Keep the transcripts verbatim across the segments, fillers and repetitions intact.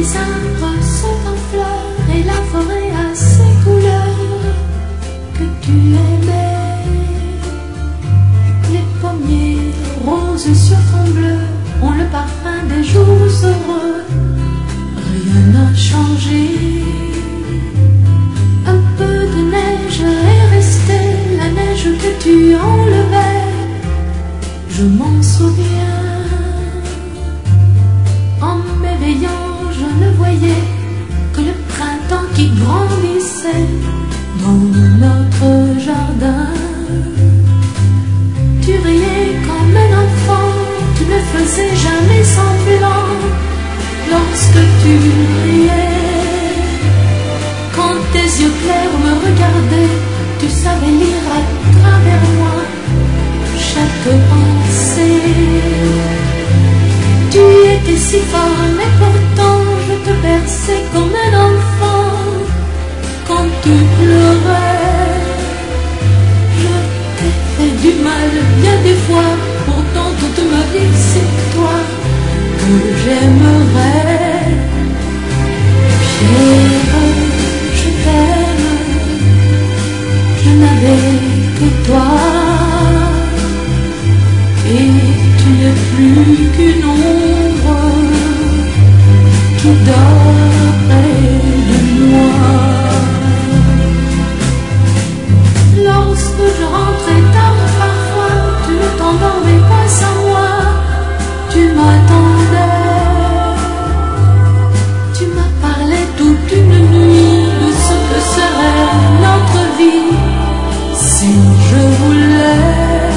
Les arbres sont en fleurs et la forêt a ses couleurs que tu aimais. Les pommiers roses sur fond bleu ont le parfum des jours heureux. Rien n'a changé. Un peu de neige est resté, la neige que tu enlevais. Je m'en souviens. En m'éveillant, je ne voyais que le printemps qui grandissait dans notre jardin. Tu riais comme un enfant, tu ne faisais jamais semblant. Lorsque tu riais, quand tes yeux clairs me regardaient, tu savais lire à travers moi chaque pensée. Tu étais si fort, mais pourtant je te berçais comme un enfant. Quand tu pleurais, je t'ai fait du mal bien des fois. Pourtant toute ma vie c'est toi que j'aimerais. Pierre, je t'aime, je n'avais que toi. Et tu n'es plus qu'une ombre qui dort près de moi. Lorsque je rentrais tard parfois, tu ne t'endormais pas sans moi. Tu m'attendais, tu m'as parlé toute une nuit de ce que serait notre vie si je voulais.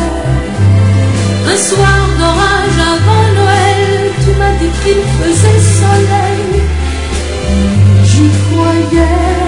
Un soir d'orage avant Noël, tu m'as dit qu'il faisait soleil. J'y croyais.